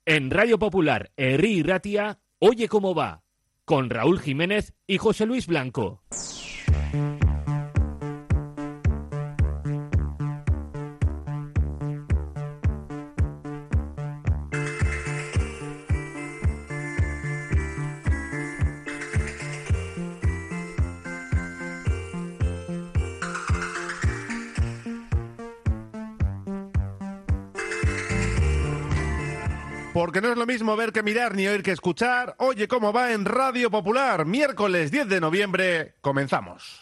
En Radio Popular, Herri y Ratia, Oye Cómo Va, con Raúl Jiménez y José Luis Blanco. Porque no es lo mismo ver que mirar ni oír que escuchar. Oye Cómo Va en Radio Popular. Miércoles 10 de noviembre. Comenzamos.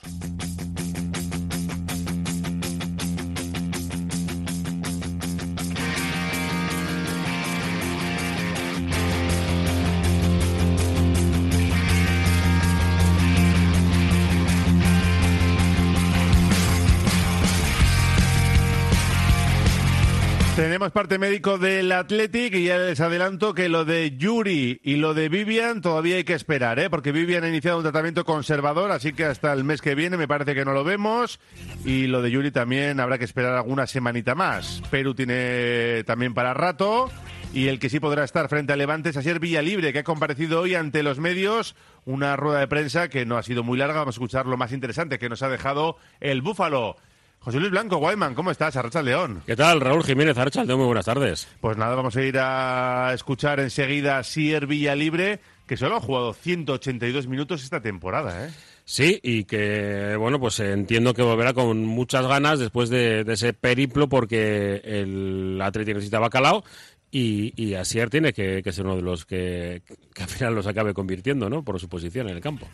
Tenemos parte médico del Athletic y ya les adelanto que lo de Yuri y lo de Vivian todavía hay que esperar, porque Vivian ha iniciado un tratamiento conservador, así que hasta el mes que viene me parece que no lo vemos, y lo de Yuri también habrá que esperar alguna semanita más. Perú tiene también para rato, y el que sí podrá estar frente a Levante es Asier Villalibre, que ha comparecido hoy ante los medios, una rueda de prensa que no ha sido muy larga. Vamos a escuchar lo más interesante que nos ha dejado el Búfalo. José Luis Blanco, Guayman, ¿cómo estás? Arratsaldeón. ¿Qué tal? Raúl Jiménez, Arratsaldeón, muy buenas tardes. Pues nada, vamos a ir a escuchar enseguida a Asier Villalibre, que solo ha jugado 182 minutos esta temporada, ¿eh? Sí, y que, bueno, pues entiendo que volverá con muchas ganas después de ese periplo, porque el Atleti necesita bacalao y Asier tiene que ser uno de los que al final los acabe convirtiendo, ¿no?, por su posición en el campo.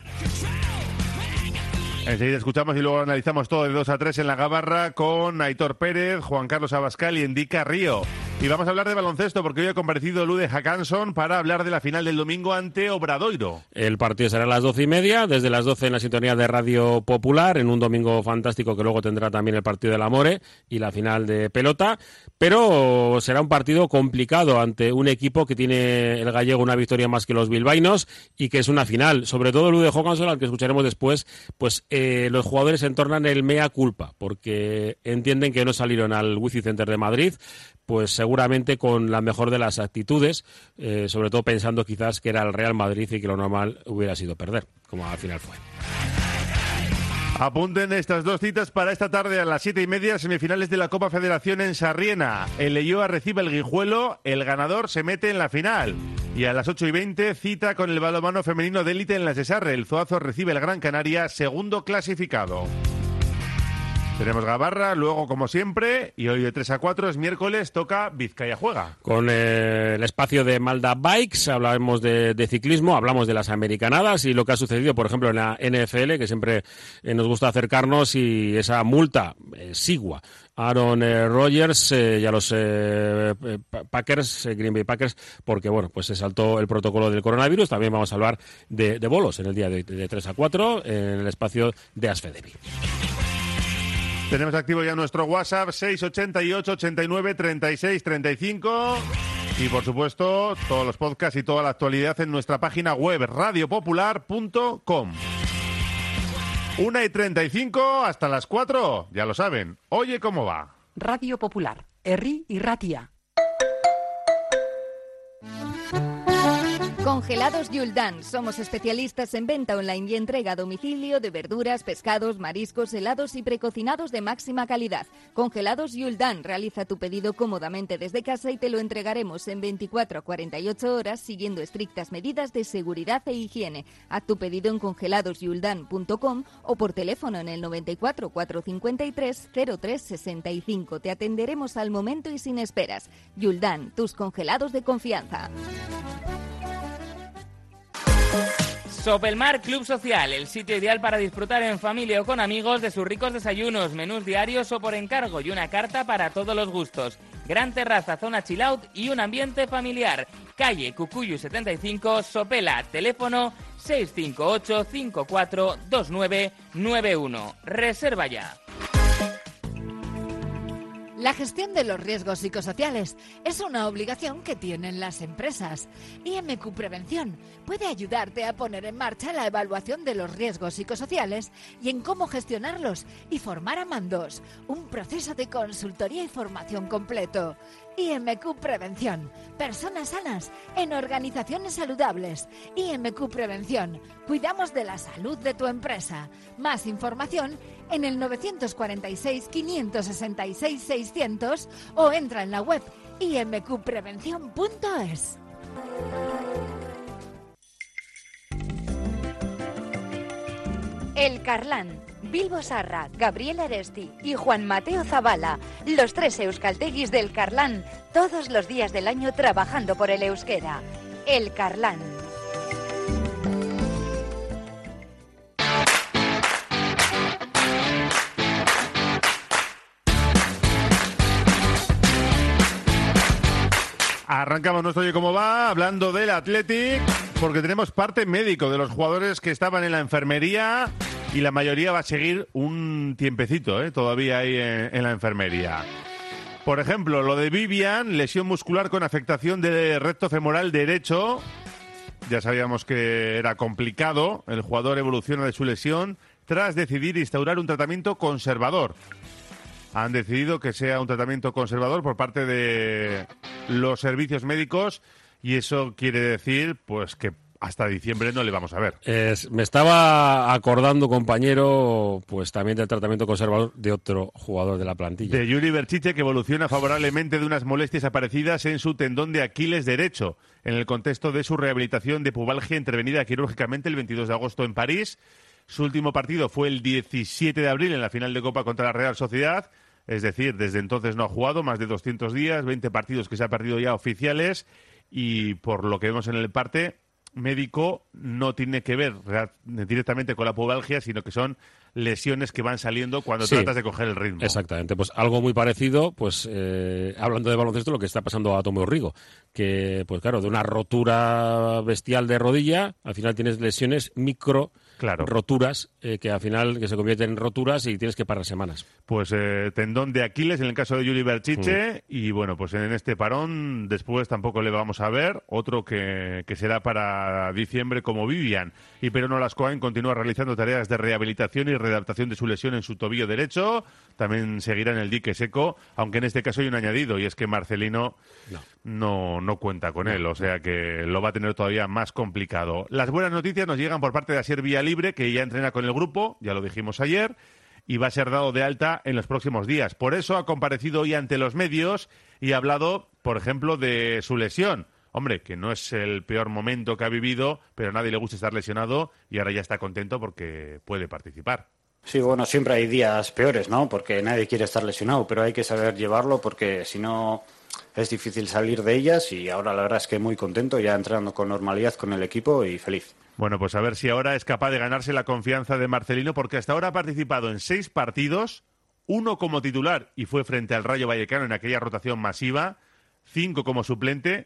Enseguida escuchamos y luego analizamos todo de 2 a 3 en la Gabarra con Aitor Pérez, Juan Carlos Abascal y Endica Río. Y vamos a hablar de baloncesto porque hoy ha comparecido Lude Hackanson para hablar de la final del domingo ante Obradoiro. El partido será a las 12:30, desde las 12 en la sintonía de Radio Popular, en un domingo fantástico que luego tendrá también el partido del Amore y la final de pelota, pero será un partido complicado ante un equipo que tiene el gallego una victoria más que los bilbaínos y que es una final. Sobre todo Lude Hackanson, al que escucharemos después, pues los jugadores entornan el mea culpa, porque entienden que no salieron al Wizzing Center de Madrid, pues seguramente con la mejor de las actitudes, sobre todo pensando quizás que era el Real Madrid y que lo normal hubiera sido perder, como al final fue. Apunten estas dos citas para esta tarde a las 7:30, semifinales de la Copa Federación en Sarriena. El Leioa recibe el Guijuelo, el ganador se mete en la final. Y a las 8:20, cita con el balonmano femenino de élite en las de Sarre. El Zuazo recibe el Gran Canaria, segundo clasificado. Tenemos Gabarra, luego como siempre, y hoy de 3 a 4 es miércoles, toca Vizcaya Juega. Con el espacio de Malda Bikes hablaremos de ciclismo, hablamos de las americanadas y lo que ha sucedido, por ejemplo, en la NFL, que siempre nos gusta acercarnos, y esa multa, Sigua, Aaron Rodgers y a los Packers, Green Bay Packers, porque bueno, pues se saltó el protocolo del coronavirus. También vamos a hablar de bolos en el día de 3 a 4 en el espacio de Asfedevi. Tenemos activo ya nuestro WhatsApp 688 89 36 35 y por supuesto todos los podcasts y toda la actualidad en nuestra página web radiopopular.com. 1:35 hasta las 4, ya lo saben. Oye Cómo Va. Radio Popular, Herri y Ratia. Congelados Yuldan. Somos especialistas en venta online y entrega a domicilio de verduras, pescados, mariscos, helados y precocinados de máxima calidad. Congelados Yuldan. Realiza tu pedido cómodamente desde casa y te lo entregaremos en 24 a 48 horas siguiendo estrictas medidas de seguridad e higiene. Haz tu pedido en congeladosyuldan.com o por teléfono en el 94 453 03 65. Te atenderemos al momento y sin esperas. Yuldan, tus congelados de confianza. Sopelmar Club Social, el sitio ideal para disfrutar en familia o con amigos de sus ricos desayunos, menús diarios o por encargo y una carta para todos los gustos. Gran terraza, zona chill out y un ambiente familiar. Calle Cucuyu 75, Sopela, teléfono 658 54 2991. Reserva ya. La gestión de los riesgos psicosociales es una obligación que tienen las empresas. IMQ Prevención puede ayudarte a poner en marcha la evaluación de los riesgos psicosociales y en cómo gestionarlos y formar a mandos. Un proceso de consultoría y formación completo. IMQ Prevención. Personas sanas en organizaciones saludables. IMQ Prevención. Cuidamos de la salud de tu empresa. Más información en el 946-566-600 o entra en la web imqprevención.es. El Carlán, Bilbo Sarra, Gabriel Aresti y Juan Mateo Zabala, los 3 euskalteguis del Carlán, todos los días del año trabajando por el euskera. El Carlán. Arrancamos nuestro Oye Cómo Va hablando del Athletic, porque tenemos parte médico de los jugadores que estaban en la enfermería y la mayoría va a seguir un tiempecito, todavía ahí en la enfermería. Por ejemplo, lo de Vivian, lesión muscular con afectación del recto femoral derecho. Ya sabíamos que era complicado. El jugador evoluciona de su lesión tras decidir instaurar un tratamiento conservador. Han decidido que sea un tratamiento conservador por parte de los servicios médicos y eso quiere decir pues que hasta diciembre no le vamos a ver. Me estaba acordando, compañero, pues también del tratamiento conservador de otro jugador de la plantilla. De Yuri Berchiche, que evoluciona favorablemente de unas molestias aparecidas en su tendón de Aquiles derecho, en el contexto de su rehabilitación de pubalgia intervenida quirúrgicamente el 22 de agosto en París. Su último partido fue el 17 de abril en la final de Copa contra la Real Sociedad. Es decir, desde entonces no ha jugado, más de 200 días, 20 partidos que se ha perdido ya oficiales y por lo que vemos en el parte médico no tiene que ver directamente con la pubalgia, sino que son lesiones que van saliendo cuando tratas de coger el ritmo. Exactamente, pues algo muy parecido, pues hablando de baloncesto, lo que está pasando a Tomeu Rigo, que pues claro, de una rotura bestial de rodilla, al final tienes lesiones roturas que al final que se convierten en roturas y tienes que parar semanas. Pues tendón de Aquiles en el caso de Yuri Berchiche y bueno, pues en este parón después tampoco le vamos a ver, otro que será para diciembre como Vivian. Y Perón Lascoain continúa realizando tareas de rehabilitación y readaptación de su lesión en su tobillo derecho, también seguirá en el dique seco, aunque en este caso hay un añadido y es que Marcelino no cuenta con él, o sea que lo va a tener todavía más complicado. Las buenas noticias nos llegan por parte de Asier Villalibre, que ya entrena con el grupo, ya lo dijimos ayer, y va a ser dado de alta en los próximos días. Por eso ha comparecido hoy ante los medios y ha hablado, por ejemplo, de su lesión. Hombre, que no es el peor momento que ha vivido, pero a nadie le gusta estar lesionado y ahora ya está contento porque puede participar. Sí, bueno, siempre hay días peores, ¿no? Porque nadie quiere estar lesionado, pero hay que saber llevarlo porque si no es difícil salir de ellas y ahora la verdad es que muy contento, ya entrando con normalidad con el equipo y feliz. Bueno, pues a ver si ahora es capaz de ganarse la confianza de Marcelino, porque hasta ahora ha participado en 6 partidos, 1 como titular y fue frente al Rayo Vallecano en aquella rotación masiva, 5 como suplente,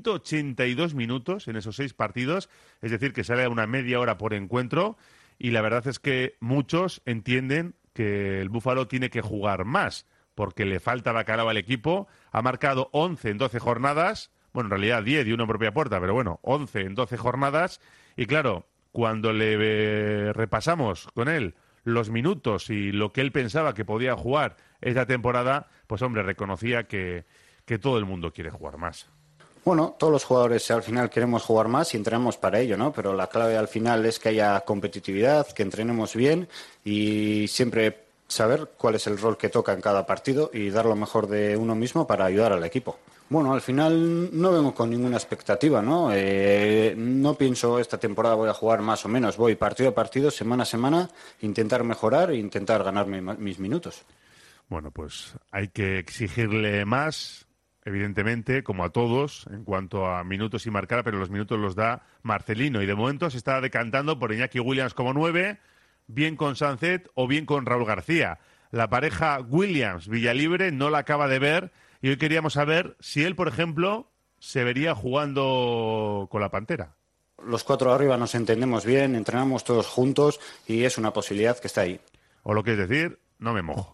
182 minutos en esos 6 partidos, es decir, que sale a una media hora por encuentro y la verdad es que muchos entienden que el Búfalo tiene que jugar más porque le falta bacalao al equipo, ha marcado 11 en 12 jornadas, bueno, en realidad 10 y 1 en propia puerta, pero bueno, 11 en 12 jornadas y claro, cuando le repasamos con él los minutos y lo que él pensaba que podía jugar esta temporada, pues hombre, reconocía que todo el mundo quiere jugar más. Bueno, todos los jugadores al final queremos jugar más y entrenamos para ello, ¿no? Pero la clave al final es que haya competitividad, que entrenemos bien y siempre saber cuál es el rol que toca en cada partido y dar lo mejor de uno mismo para ayudar al equipo. Bueno, al final no vengo con ninguna expectativa, ¿no? No pienso esta temporada voy a jugar más o menos, voy partido a partido, semana a semana, intentar mejorar e intentar ganarme mis minutos. Bueno, pues hay que exigirle más, evidentemente, como a todos, en cuanto a minutos y marcar, pero los minutos los da Marcelino. Y de momento se está decantando por Iñaki Williams como 9, bien con Sancet o bien con Raúl García. La pareja Williams-Villalibre no la acaba de ver y hoy queríamos saber si él, por ejemplo, se vería jugando con la Pantera. Los 4 arriba nos entendemos bien, entrenamos todos juntos y es una posibilidad que está ahí. O lo que es decir, no me mojo.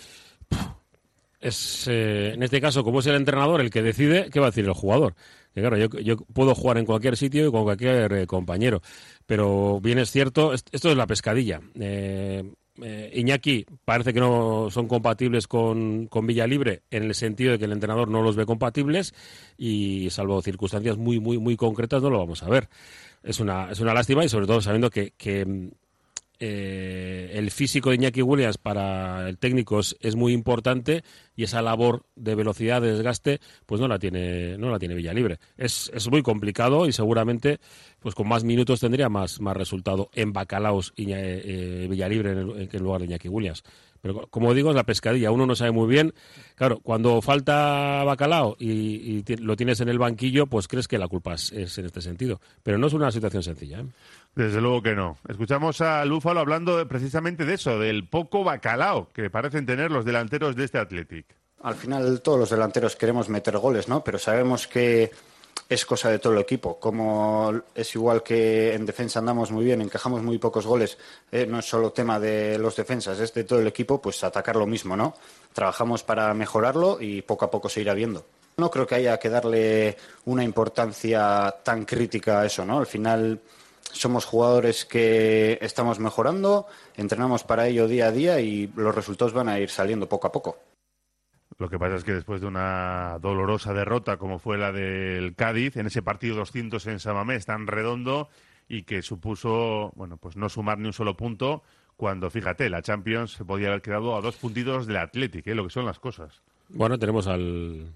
En este caso, como es el entrenador el que decide, ¿qué va a decir el jugador? Que claro, yo puedo jugar en cualquier sitio y con cualquier compañero, pero bien es cierto, esto es la pescadilla. Iñaki parece que no son compatibles con Villalibre en el sentido de que el entrenador no los ve compatibles y salvo circunstancias muy, muy, muy concretas no lo vamos a ver. Es una lástima y sobre todo sabiendo que el físico de Iñaki Williams para el técnico es muy importante y esa labor de velocidad, de desgaste, pues no la tiene Villalibre. Es muy complicado y seguramente pues con más minutos tendría más resultado en Bacalaos y Villalibre en lugar de Iñaki Williams. Pero como digo, es la pescadilla. Uno no sabe muy bien. Claro, cuando falta Bacalao y lo tienes en el banquillo, pues crees que la culpa es en este sentido. Pero no es una situación sencilla, ¿eh? Desde luego que no. Escuchamos a Lúfalo hablando precisamente de eso, del poco bacalao que parecen tener los delanteros de este Athletic. Al final todos los delanteros queremos meter goles, ¿no? Pero sabemos que es cosa de todo el equipo. Como es igual que en defensa andamos muy bien, encajamos muy pocos goles, no es solo tema de los defensas, es de todo el equipo, pues atacar lo mismo, ¿no? Trabajamos para mejorarlo y poco a poco se irá viendo. No creo que haya que darle una importancia tan crítica a eso, ¿no? Al final somos jugadores que estamos mejorando, entrenamos para ello día a día y los resultados van a ir saliendo poco a poco. Lo que pasa es que después de una dolorosa derrota como fue la del Cádiz, en ese partido 200 en San Mamés tan redondo y que supuso, bueno, pues no sumar ni un solo punto, cuando, fíjate, la Champions se podía haber quedado a 2 puntitos del Athletic, lo que son las cosas. Bueno, tenemos al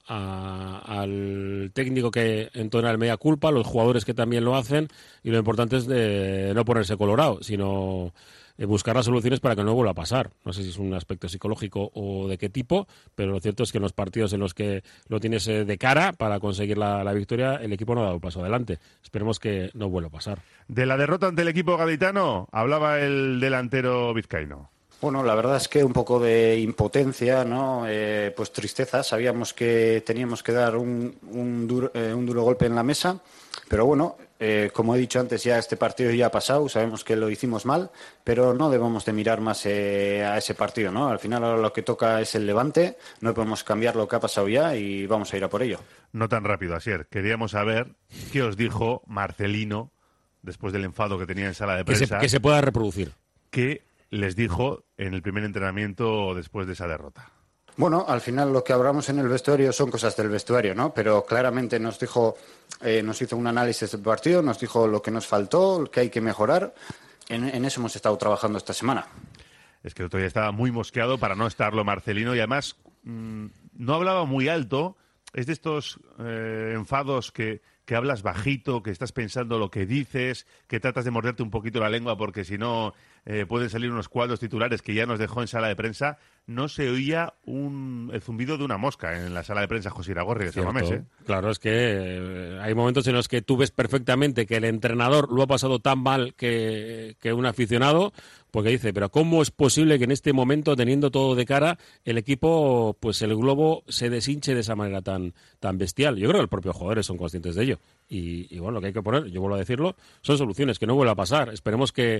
técnico que entona el media culpa, los jugadores que también lo hacen y lo importante es de no ponerse colorado, sino buscar las soluciones para que no vuelva a pasar. No sé si es un aspecto psicológico o de qué tipo, pero lo cierto es que en los partidos en los que lo tienes de cara para conseguir la victoria, el equipo no ha dado un paso adelante. Esperemos que no vuelva a pasar. De la derrota ante el equipo gaditano hablaba el delantero vizcaíno. Bueno, la verdad es que un poco de impotencia, ¿no? Pues tristeza. Sabíamos que teníamos que dar un duro golpe en la mesa, pero bueno, como he dicho antes, ya este partido ya ha pasado, sabemos que lo hicimos mal, pero no debemos de mirar más a ese partido, ¿no? Al final ahora lo que toca es el Levante, no podemos cambiar lo que ha pasado ya y vamos a ir a por ello. No tan rápido, Asier. Queríamos saber qué os dijo Marcelino después del enfado que tenía en sala de prensa. Que se pueda reproducir. ¿Qué les dijo en el primer entrenamiento después de esa derrota? Bueno, al final lo que hablamos en el vestuario son cosas del vestuario, ¿no? Pero claramente nos dijo, nos hizo un análisis del partido, nos dijo lo que nos faltó, lo que hay que mejorar. En eso hemos estado trabajando esta semana. Es que el otro día estaba muy mosqueado para no estarlo Marcelino y además no hablaba muy alto. Es de estos enfados que hablas bajito, que estás pensando lo que dices, que tratas de morderte un poquito la lengua porque si no pueden salir unos cuadros titulares que ya nos dejó en sala de prensa. No se oía el zumbido de una mosca en la sala de prensa José Iragorri de San Mamés, ¿eh? Claro, es que hay momentos en los que tú ves perfectamente que el entrenador lo ha pasado tan mal que un aficionado, porque dice, pero ¿cómo es posible que en este momento, teniendo todo de cara, el equipo, pues el globo se deshinche de esa manera tan bestial? Yo creo que los propios jugadores son conscientes de ello. Y bueno, lo que hay que poner, yo vuelvo a decirlo, son soluciones, que no vuelva a pasar. Esperemos que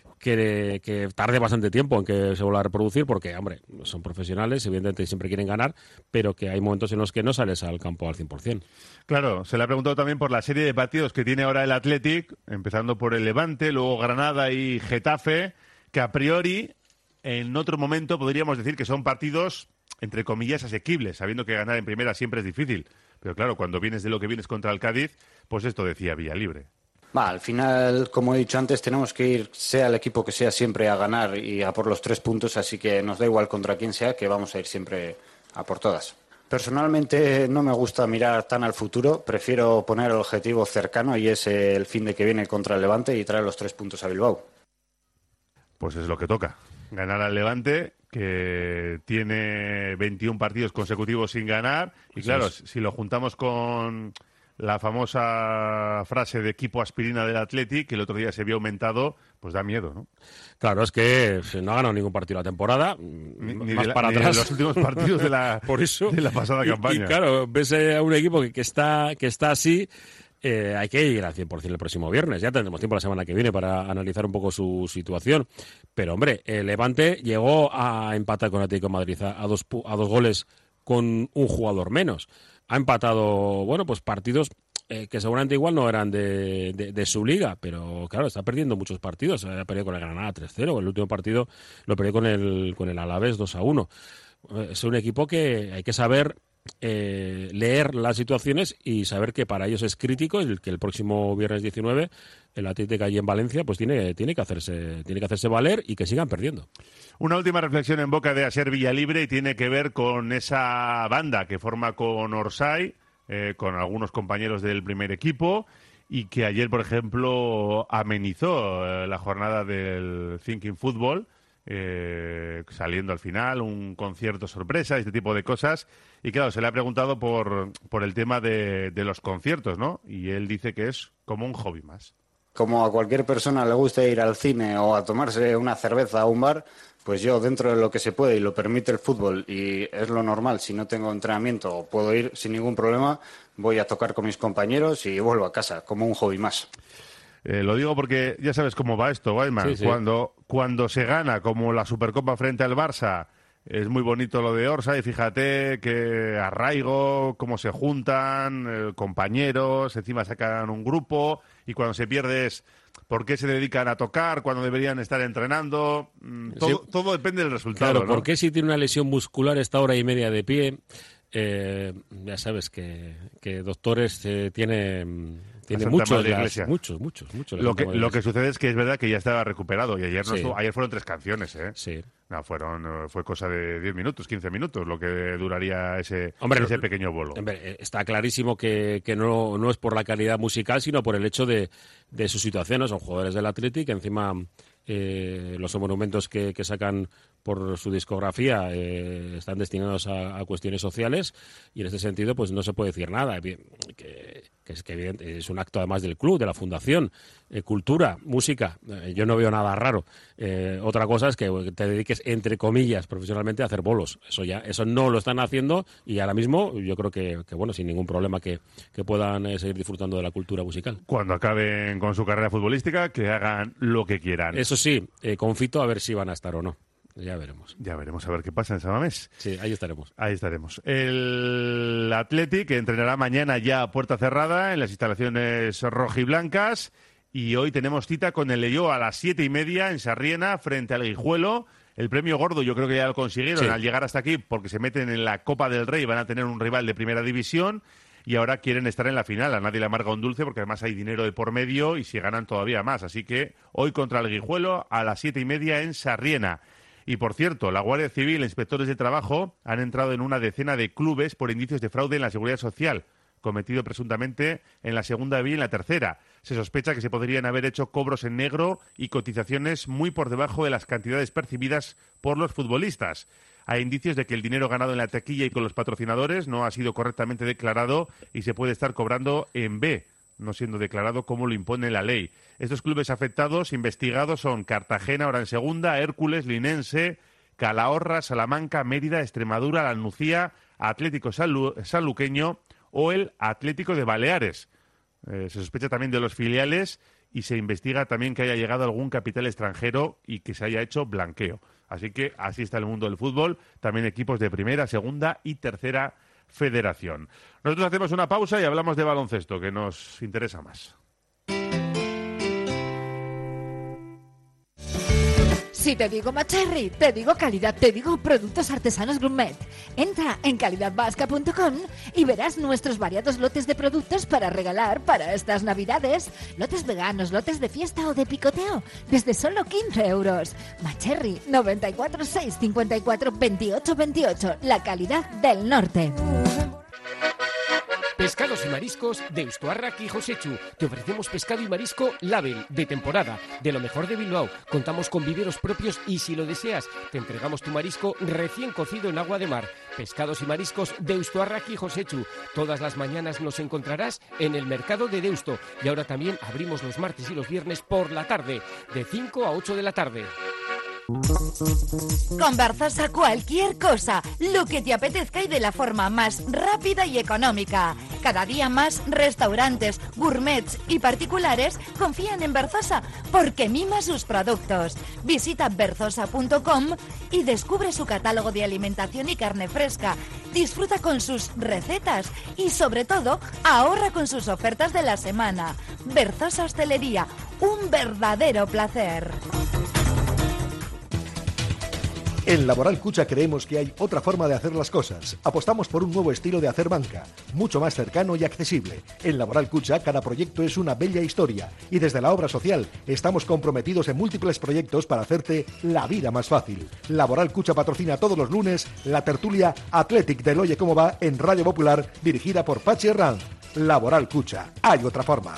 tarde bastante tiempo en que se vuelva a reproducir, porque, hombre, son profesionales, evidentemente siempre quieren ganar, pero que hay momentos en los que no sales al campo al 100%. Claro, se le ha preguntado también por la serie de partidos que tiene ahora el Athletic, empezando por el Levante, luego Granada y Getafe, que a priori, en otro momento podríamos decir que son partidos, entre comillas, asequibles, sabiendo que ganar en primera siempre es difícil. Pero claro, cuando vienes de lo que vienes contra el Cádiz, pues esto decía Villalibre. Al final, como he dicho antes, tenemos que ir, sea el equipo que sea, siempre a ganar y a por los 3 puntos, así que nos da igual contra quién sea, que vamos a ir siempre a por todas. Personalmente no me gusta mirar tan al futuro, prefiero poner el objetivo cercano y es el fin de que viene contra el Levante y traer los 3 puntos a Bilbao. Pues es lo que toca, ganar al Levante, que tiene 21 partidos consecutivos sin ganar, y claro, si lo juntamos con la famosa frase de equipo aspirina del Athletic, que el otro día se vio aumentado, pues da miedo, ¿no? Claro, es que no ha ganado ningún partido la temporada, ni más de para atrás. Ni los últimos partidos de la, Por eso, de la pasada campaña. Y claro, ves a un equipo que está así. Hay que ir al 100% el próximo viernes. Ya tendremos tiempo la semana que viene para analizar un poco su situación. Pero, hombre, el Levante llegó a empatar con Atlético de Madrid a dos goles con un jugador menos. Ha empatado, bueno, pues partidos que seguramente igual no eran de su liga, pero claro, está perdiendo muchos partidos. Ha perdido con el Granada 3-0, el último partido lo perdió con el Alavés 2-1. Es un equipo que hay que saber leer las situaciones y saber que para ellos es crítico que el próximo viernes 19 el Atlético allí en Valencia pues tiene que hacerse valer y que sigan perdiendo. Una última reflexión en boca de Asier Villalibre y tiene que ver con esa banda que forma con Orsay, con algunos compañeros del primer equipo, y que ayer, por ejemplo, amenizó la jornada del Thinking Football, saliendo al final, un concierto sorpresa, este tipo de cosas. Y claro, se le ha preguntado por el tema de los conciertos, ¿no? Y él dice que es como un hobby más. Como a cualquier persona le gusta ir al cine o a tomarse una cerveza a un bar, pues yo, dentro de lo que se puede y lo permite el fútbol, y es lo normal, si no tengo entrenamiento o puedo ir sin ningún problema, voy a tocar con mis compañeros y vuelvo a casa, como un hobby más. Lo digo porque ya sabes cómo va esto, Weidman. Sí. Cuando se gana, como la Supercopa frente al Barça, es muy bonito lo de Orsay. Fíjate que arraigo, cómo se juntan, compañeros, encima sacan un grupo, y cuando se pierde es por qué se dedican a tocar, cuando deberían estar entrenando. Todo depende del resultado. Claro, ¿no? ¿por qué si tiene una lesión muscular esta hora y media de pie? Ya sabes que doctores tiene muchos, muchos. Lo que sucede es que es verdad que ya estaba recuperado y ayer fueron 3 canciones, ¿eh? Sí. No, fue cosa de 10 minutos, 15 minutos lo que duraría ese pequeño bolo. Hombre, está clarísimo que no es por la calidad musical, sino por el hecho de su situación, ¿no? Son jugadores del Athletic, encima los monumentos que sacan por su discografía están destinados a cuestiones sociales, y en este sentido pues no se puede decir nada. Que es un acto además del club, de la fundación, cultura, música. Yo no veo nada raro. Otra cosa es que te dediques, entre comillas, profesionalmente a hacer bolos. Eso no lo están haciendo, y ahora mismo yo creo que bueno, sin ningún problema que puedan seguir disfrutando de la cultura musical. Cuando acaben con su carrera futbolística, que hagan lo que quieran. Eso sí, confito a ver si van a estar o no. Ya veremos. Ya veremos a ver qué pasa en San Mamés. Sí, ahí estaremos. Ahí estaremos. El Athletic entrenará mañana ya a puerta cerrada en las instalaciones rojiblancas, y hoy tenemos cita con el Leioa a las 7:30 en Sarriena frente al Guijuelo. El premio gordo yo creo que ya lo consiguieron al llegar hasta aquí, porque se meten en la Copa del Rey, van a tener un rival de primera división y ahora quieren estar en la final. A nadie le amarga un dulce porque además hay dinero de por medio y si ganan todavía más. Así que hoy contra el Guijuelo a las 7:30 en Sarriena. Y, por cierto, la Guardia Civil e inspectores de trabajo han entrado en una decena de clubes por indicios de fraude en la Seguridad Social, cometido presuntamente en la segunda vía y en la tercera. Se sospecha que se podrían haber hecho cobros en negro y cotizaciones muy por debajo de las cantidades percibidas por los futbolistas. Hay indicios de que el dinero ganado en la taquilla y con los patrocinadores no ha sido correctamente declarado y se puede estar cobrando en B, no siendo declarado como lo impone la ley. Estos clubes afectados, investigados, son Cartagena, ahora en segunda, Hércules, Linense, Calahorra, Salamanca, Mérida, Extremadura, La Nucía, Atlético Sanluqueño o el Atlético de Baleares. Se sospecha también de los filiales y se investiga también que haya llegado algún capital extranjero y que se haya hecho blanqueo. Así que así está el mundo del fútbol, también equipos de primera, segunda y tercera federación. Nosotros hacemos una pausa y hablamos de baloncesto, que nos interesa más. Si te digo Macherry, te digo calidad, te digo productos artesanos gourmet. Entra en calidadvasca.com y verás nuestros variados lotes de productos para regalar para estas navidades. Lotes veganos, lotes de fiesta o de picoteo, desde solo 15 euros. Macherry, 94 6 54 28 28, la calidad del norte. Pescados y mariscos de Ustuarrak y Josechu. Te ofrecemos pescado y marisco Label, de temporada, de lo mejor de Bilbao. Contamos con viveros propios y, si lo deseas, te entregamos tu marisco recién cocido en agua de mar. Pescados y mariscos de Ustuarrak y Josechu. Todas las mañanas nos encontrarás en el mercado de Deusto. Y ahora también abrimos los martes y los viernes por la tarde, de 5 a 8 de la tarde. Con Berzosa cualquier cosa, lo que te apetezca y de la forma más rápida y económica. Cada día más restaurantes, gourmets y particulares confían en Berzosa porque mima sus productos. Visita berzosa.com y descubre su catálogo de alimentación y carne fresca. Disfruta con sus recetas y sobre todo ahorra con sus ofertas de la semana. Berzosa Hostelería, un verdadero placer. En Laboral Cucha creemos que hay otra forma de hacer las cosas. Apostamos por un nuevo estilo de hacer banca, mucho más cercano y accesible. En Laboral Cucha cada proyecto es una bella historia y desde la obra social estamos comprometidos en múltiples proyectos para hacerte la vida más fácil. Laboral Cucha patrocina todos los lunes la tertulia Athletic del Oye Cómo Va en Radio Popular, dirigida por Pachi Herranz. Laboral Cucha, hay otra forma.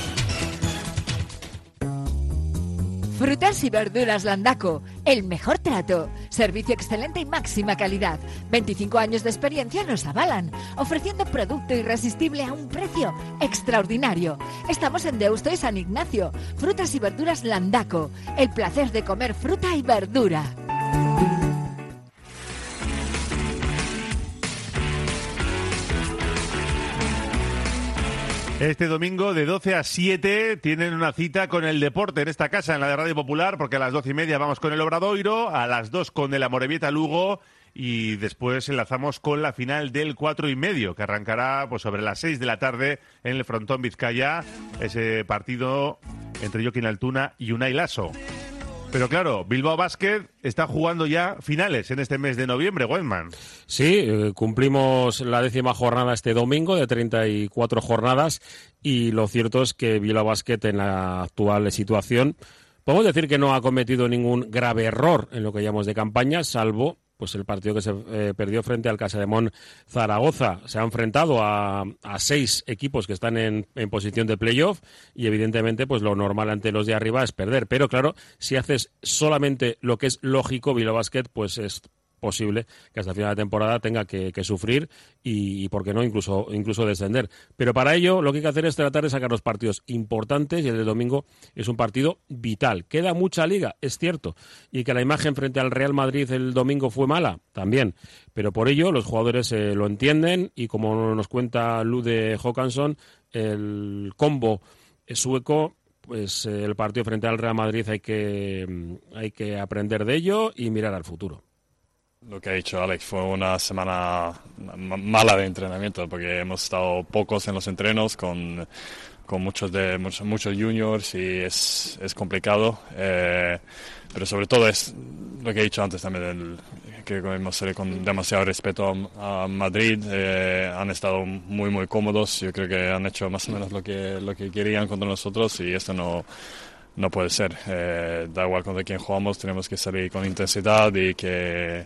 Frutas y verduras Landaco, el mejor trato, servicio excelente y máxima calidad. 25 años de experiencia nos avalan, ofreciendo producto irresistible a un precio extraordinario. Estamos en Deusto y San Ignacio. Frutas y verduras Landaco, el placer de comer fruta y verdura. Este domingo de 12 a 7 tienen una cita con el deporte en esta casa, en la de Radio Popular, porque a las 12:30 vamos con el Obradoiro, a las 2 con el Amorebieta Lugo y después enlazamos con la final del 4:30, que arrancará pues sobre las 6 de la tarde en el Frontón Vizcaya, ese partido entre Joaquín Altuna y Unai Lasso. Pero claro, Bilbao Basket está jugando ya finales en este mes de noviembre, Weidman. Sí, cumplimos la 10ª jornada este domingo de 34 jornadas y lo cierto es que Bilbao Basket en la actual situación podemos decir que no ha cometido ningún grave error en lo que llamamos de campaña, salvo pues el partido que se perdió frente al Casademón Zaragoza. Se ha enfrentado a 6 equipos que están en posición de playoff y evidentemente pues lo normal ante los de arriba es perder. Pero claro, si haces solamente lo que es lógico, Bilbao Basket pues es posible que hasta el final de temporada tenga que sufrir y por qué no, incluso descender. Pero para ello lo que hay que hacer es tratar de sacar los partidos importantes y el de domingo es un partido vital. Queda mucha liga, es cierto, y que la imagen frente al Real Madrid el domingo fue mala, también. Pero por ello los jugadores lo entienden y como nos cuenta Lude Håkansson, el combo sueco, pues el partido frente al Real Madrid hay que aprender de ello y mirar al futuro. Lo que ha dicho Alex fue una semana mala de entrenamiento porque hemos estado pocos en los entrenos con muchos juniors y es complicado, pero sobre todo es lo que he dicho antes también, que hemos salido con demasiado respeto a Madrid, han estado muy muy cómodos, yo creo que han hecho más o menos lo que querían contra nosotros y esto no puede ser. Da igual contra quién jugamos, tenemos que salir con intensidad y que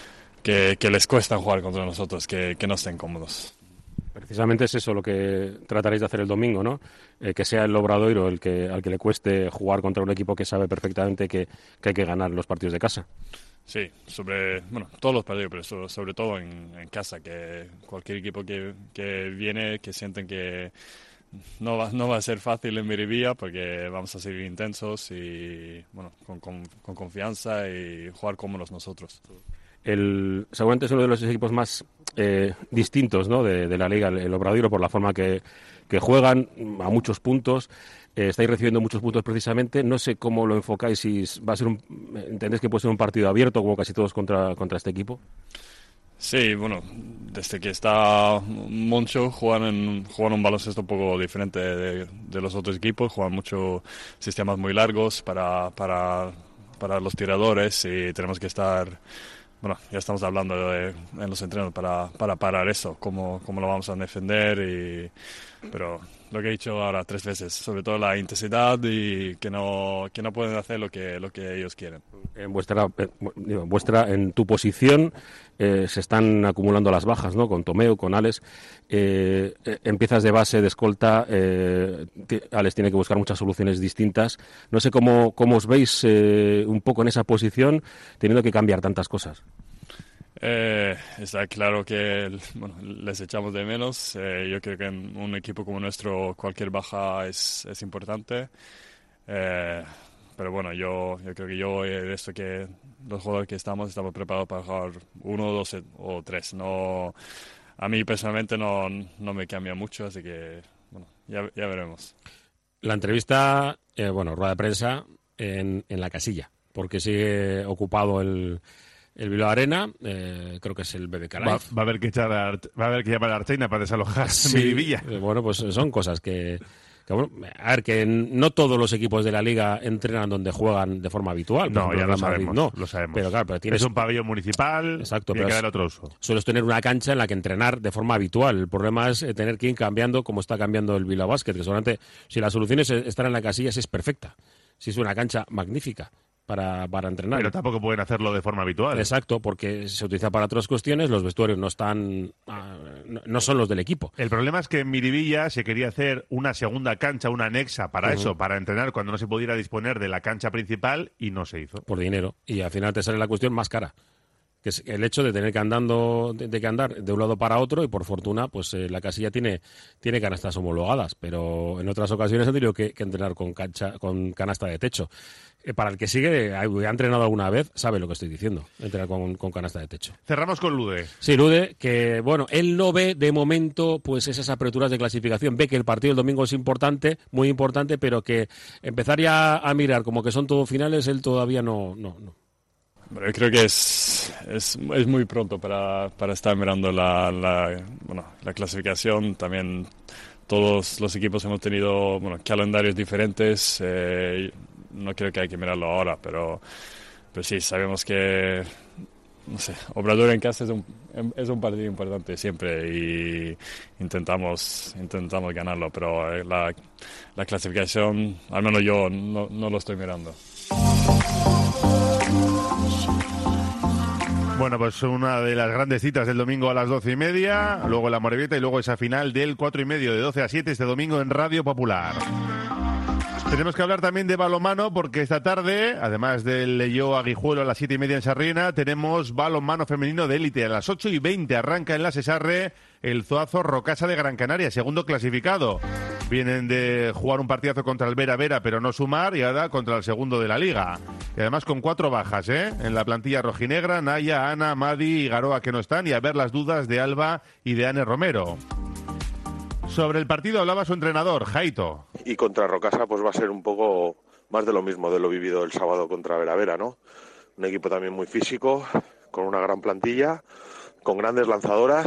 les cuesta jugar contra nosotros, que no estén cómodos. Precisamente es eso lo que trataréis de hacer el domingo, ¿no? Que sea el Obradoiro al que le cueste jugar contra un equipo que sabe perfectamente que hay que ganar los partidos de casa. Sí, todos los partidos, pero sobre todo en casa, que cualquier equipo que viene, que sienten que no va a ser fácil en Miribilla porque vamos a seguir intensos y con confianza y jugar cómodos nosotros. Seguramente es uno de los equipos más distintos, ¿no? de la Liga, el Obradoiro, por la forma que juegan a muchos puntos. Estáis recibiendo muchos puntos precisamente. No sé cómo lo enfocáis, si va a ser ¿entendéis que puede ser un partido abierto como casi todos contra este equipo? Sí, desde que está Moncho juegan un baloncesto un poco diferente de los otros equipos, juegan muchos sistemas muy largos para los tiradores y tenemos que estar, ya estamos hablando en los entrenos para parar eso, cómo lo vamos a defender, pero lo que he dicho ahora 3 veces, sobre todo la intensidad y que no pueden hacer lo que ellos quieren. En tu posición se están acumulando las bajas, ¿no? Con Tomeu, con Alex. Empiezas de base, de escolta. Alex tiene que buscar muchas soluciones distintas. No sé cómo os veis un poco en esa posición, teniendo que cambiar tantas cosas. Está claro que les echamos de menos. Yo creo que en un equipo como nuestro cualquier baja es importante. Pero bueno, yo creo que de esto que los jugadores que estamos preparados para jugar 1, 2 o 3. No, a mí personalmente no me cambia mucho, así que bueno, ya veremos. La entrevista, rueda de prensa en la casilla, porque sigue ocupado el Bilbao Arena, creo que es el BBK Live. Va a haber que llamar a Arteina para desalojar Miribilla. Bueno, pues son cosas que a ver, que no todos los equipos de la Liga entrenan donde juegan de forma habitual. No, ya lo sabemos, lo sabemos. Pero claro, es un pabellón municipal. Exacto, tiene que dar otro uso. Sueles tener una cancha en la que entrenar de forma habitual. El problema es tener que ir cambiando como está cambiando el Bilbao Basket, que seguramente si la solución es estar en la casilla, si es perfecta. Si es una cancha magnífica para entrenar. Pero tampoco pueden hacerlo de forma habitual. Exacto, porque se utiliza para otras cuestiones, los vestuarios no son los del equipo. El problema es que en Miribilla se quería hacer una segunda cancha, una anexa para eso, para entrenar cuando no se pudiera disponer de la cancha principal, y no se hizo. Por dinero. Y al final te sale la cuestión más cara, que es el hecho de tener que andar de un lado para otro, y por fortuna pues la casilla tiene canastas homologadas, pero en otras ocasiones han tenido que entrenar con canasta de techo. Para el que sigue, ha entrenado alguna vez, sabe lo que estoy diciendo, entrenar con canasta de techo. Cerramos con Lude. Sí, Lude, que bueno, él no ve de momento pues esas aperturas de clasificación, ve que el partido del domingo es importante, muy importante, pero que empezar ya a mirar como que son todo finales, él todavía no. Bueno, yo creo que es muy pronto para estar mirando la clasificación. También todos los equipos hemos tenido calendarios diferentes. No creo que hay que mirarlo ahora, pero sí, sabemos que Obradoiro en casa es un partido importante siempre y intentamos ganarlo, pero la clasificación, al menos yo no lo estoy mirando. Bueno, pues una de las grandes citas del domingo a las 12:30, luego la Amorebieta y luego esa final del 4:30 de 12 a 7 este domingo en Radio Popular. Tenemos que hablar también de balonmano porque esta tarde, además del Leioa Aguijuelo a las 7:30 en Sarriena, tenemos balonmano femenino de élite. A las 8:20 arranca en la Sesarre el Zuazo Rocasa de Gran Canaria, segundo clasificado. Vienen de jugar un partidazo contra el Vera, pero no sumar, y ahora contra el segundo de la Liga. Y además con 4 bajas, en la plantilla rojinegra, Naya, Ana, Madi y Garoa que no están, y a ver las dudas de Alba y de Ane Romero. Sobre el partido hablaba su entrenador, Jaito. Y contra Rocasa pues va a ser un poco más de lo mismo de lo vivido el sábado contra Vera, ¿no? Un equipo también muy físico, con una gran plantilla, con grandes lanzadoras.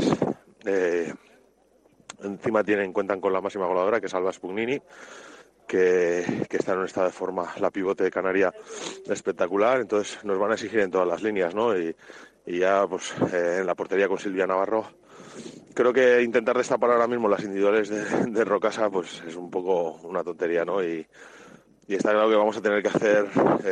Encima cuentan con la máxima goleadora, que es Alba Spugnini, que está en un estado de forma, la pivote de Canaria, espectacular. Entonces nos van a exigir en todas las líneas, ¿no? Y ya pues en la portería con Silvia Navarro. Creo que intentar destapar ahora mismo las individuales de Rocasa pues es un poco una tontería, ¿no? Y está claro que vamos a tener que hacer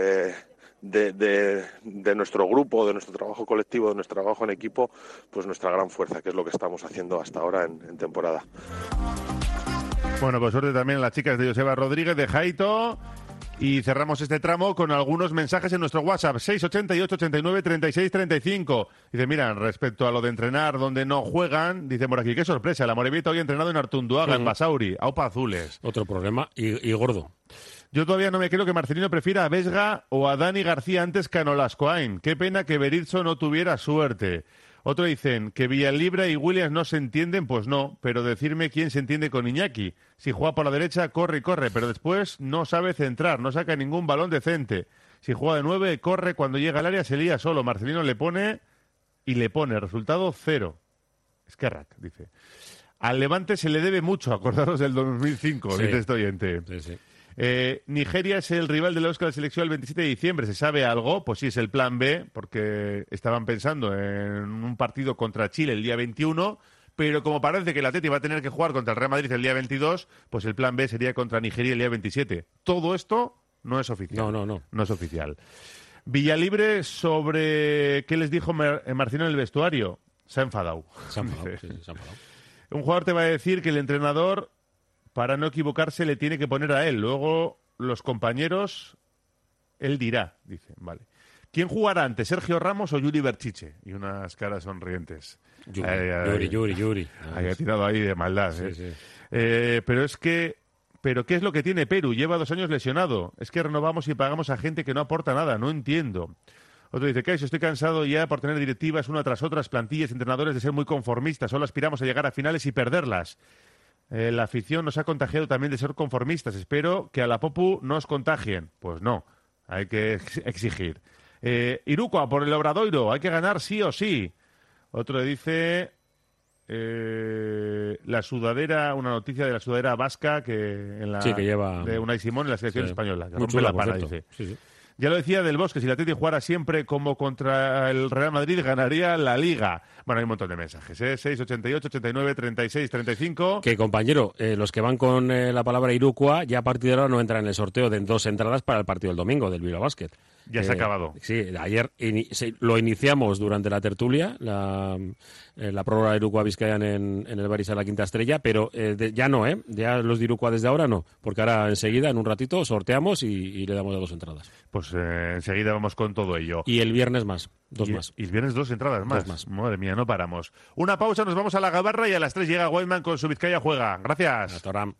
de nuestro grupo, de nuestro trabajo colectivo, de nuestro trabajo en equipo, pues nuestra gran fuerza, que es lo que estamos haciendo hasta ahora en temporada. Bueno, pues suerte también a las chicas de Joseba Rodríguez, de Jaito. Y cerramos este tramo con algunos mensajes en nuestro WhatsApp, 688 89 36 35. Dice, mira, respecto a lo de entrenar donde no juegan, dice por aquí, qué sorpresa, la Amorebieta hoy ha entrenado en Artunduaga, en Basauri, Aupa Azules. Otro problema, y gordo. Yo todavía no me creo que Marcelino prefiera a Vesga o a Dani García antes que a Nolascoain. Qué pena que Berizzo no tuviera suerte. Otro dicen que Villalibre y Williams no se entienden, pues no, pero decirme quién se entiende con Iñaki. Si juega por la derecha, corre y corre, pero después no sabe centrar, no saca ningún balón decente. Si juega de 9, corre, cuando llega al área se lía solo. Marcelino le pone, resultado 0. Esquerrac, dice. Al Levante se le debe mucho, acordaros del 2005, sí. Dice este oyente. Sí. Nigeria es el rival de la Euskal Selección el 27 de diciembre. ¿Se sabe algo? Pues sí, es el plan B, porque estaban pensando en un partido contra Chile el día 21, pero como parece que el Atleti va a tener que jugar contra el Real Madrid el día 22, pues el plan B sería contra Nigeria el día 27. Todo esto no es oficial. No es oficial. Villalibre, sobre qué les dijo Marcino en el vestuario, se ha enfadado. Se ha enfadado. Un jugador te va a decir que el entrenador, para no equivocarse, le tiene que poner a él. Luego, los compañeros, él dirá, dice. Vale. ¿Quién jugará antes, Sergio Ramos o Yuri Berchiche? Y unas caras sonrientes. Yuri. Ahí ha tirado ahí de maldad. Sí. Pero es que Pero ¿qué es lo que tiene Perú? Lleva 2 años lesionado. Es que renovamos y pagamos a gente que no aporta nada. No entiendo. Otro dice, Caixo, estoy cansado ya por tener directivas una tras otras, plantillas, entrenadores de ser muy conformistas. Solo aspiramos a llegar a finales y perderlas. La afición nos ha contagiado también de ser conformistas. Espero que a la Popu no os contagien. Pues no, hay que exigir. Irukoa, por el Obradoiro, hay que ganar sí o sí. Otro dice... la sudadera, una noticia de la sudadera vasca que lleva de Unai Simón en la selección española. Que rompe la pana, dice. Sí. Ya lo decía Del Bosque, si la Atleti jugara siempre como contra el Real Madrid, ganaría la Liga. Bueno, hay un montón de mensajes, 688, 89, 36, 35... Que, compañero, los que van con la palabra Irukoa ya a partir de ahora no entran en el sorteo de 2 entradas para el partido del domingo del Bilbao Basket. Ya se ha acabado. Sí, ayer lo iniciamos durante la tertulia, la prórroga de Irukoa Vizcayan en el Barça La Quinta Estrella, pero ya no, ya los de Irukoa desde ahora no, porque ahora enseguida, en un ratito, sorteamos y le damos 2 entradas. Pues enseguida vamos con todo ello. Y el viernes más, 2 más. Y el viernes 2 entradas más. 2 más. Madre mía, no paramos. Una pausa, nos vamos a la Gabarra y a las 3 llega Weidman con su Vizcaya Juega. Gracias. Hasta ahora.